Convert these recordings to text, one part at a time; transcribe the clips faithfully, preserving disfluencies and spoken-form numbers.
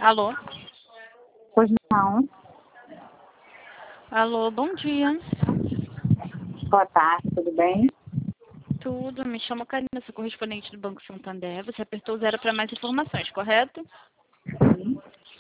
Alô? Pois não. Alô, bom dia. Boa tarde, tudo bem? Tudo, me chamo Karina, sou correspondente do Banco Santander. Você apertou zero para mais informações, correto? Sim.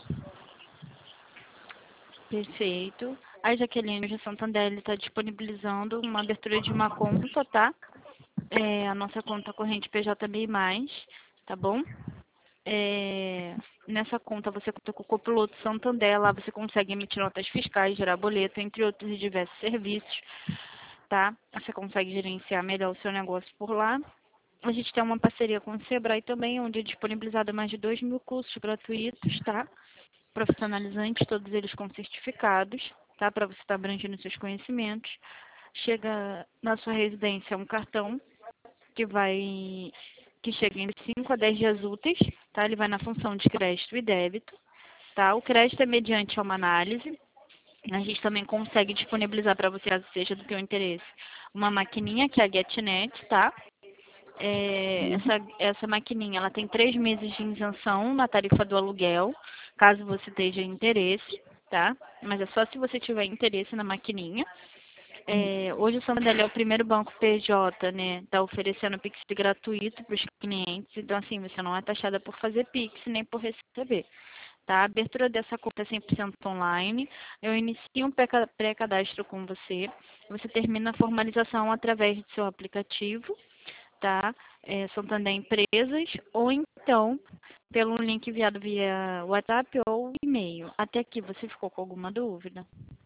Perfeito. A Jaqueline de Santander está disponibilizando uma abertura de uma conta, tá? É, a nossa conta corrente P J B mais, tá bom? É, nessa conta você conta com o copiloto Santander, lá você consegue emitir notas fiscais, gerar boleto, entre outros e diversos serviços, tá? Você consegue gerenciar melhor o seu negócio por lá. A gente tem uma parceria com o Sebrae também, onde é disponibilizado mais de dois mil cursos gratuitos, tá? Profissionalizantes, todos eles com certificados, tá? Para você estar abrangendo seus conhecimentos. Chega na sua residência um cartão que vai que chega em cinco a dez dias úteis, tá? Ele vai na função de crédito e débito, tá? O crédito é mediante uma análise. A gente também consegue disponibilizar para você, caso seja do teu interesse, uma maquininha que é a GetNet, tá? É, essa, essa maquininha, ela tem três meses de isenção na tarifa do aluguel, caso você tenha interesse, tá? Mas é só se você tiver interesse na maquininha. É, hoje o Santander é o primeiro banco P J, né? Tá oferecendo Pix gratuito para os clientes. Então, assim, você não é taxada por fazer Pix nem por receber. Tá? A abertura dessa conta é cem por cento online. Eu inicio um pré-cadastro com você. Você termina a formalização através do seu aplicativo, tá? É, Santander Empresas, ou então pelo link enviado via WhatsApp ou e-mail. Até aqui, você ficou com alguma dúvida?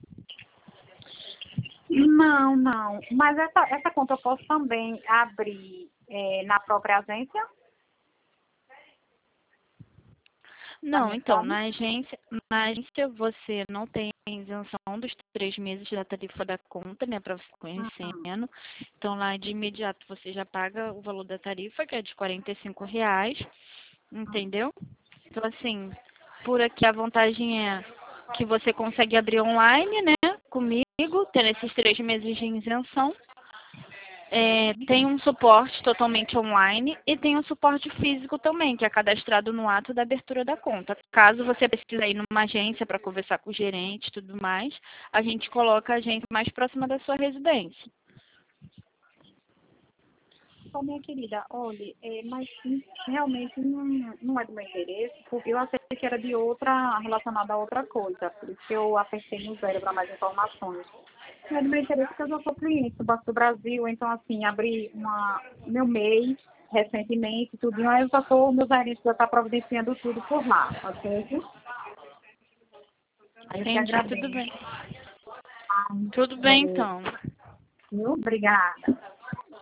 Não, não. Mas essa, essa conta eu posso também abrir é, na própria agência? Da Não, então, reforma? na agência, na agência você não tem isenção dos três meses da tarifa da conta, né, para você Uhum. conhecendo. Então, lá de imediato você já paga o valor da tarifa, que é de quarenta e cinco reais, entendeu? Então, assim, por aqui a vantagem é que você consegue abrir online, né, comigo, tendo esses três meses de isenção. É, tem um suporte totalmente online e tem um suporte físico também, que é cadastrado no ato da abertura da conta. Caso você precise ir numa agência para conversar com o gerente e tudo mais, a gente coloca a agência mais próxima da sua residência. Ô, minha querida, olha, é, mas hum, realmente não, não é do meu interesse, porque eu achei que era de outra, relacionada a outra coisa. Por isso que eu apertei no zero para mais informações. Não é do meu interesse porque eu já sou cliente do Banco do Brasil, então assim, abri uma, meu MEI recentemente, tudo, aí eu já estou, meu gerente já está providenciando tudo por lá, ok? Aí eu te Entendi, tudo agradeço. bem. Tudo bem, então. Viu? Obrigada.